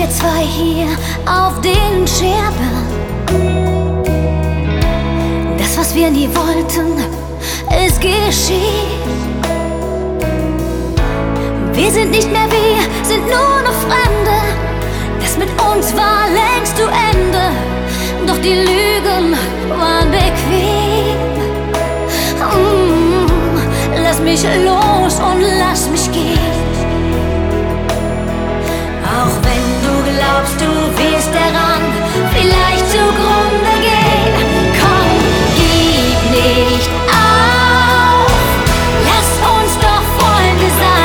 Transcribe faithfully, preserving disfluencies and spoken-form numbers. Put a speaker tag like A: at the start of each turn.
A: wir zwei hier auf den Scherben. Das, was wir nie wollten, ist geschehen. Wir sind nicht mehr wir, sind nur noch Fremde. Das mit uns war längst zu Ende. Doch die Lügen waren bequem. mm, Lass mich los und lass mich gehen.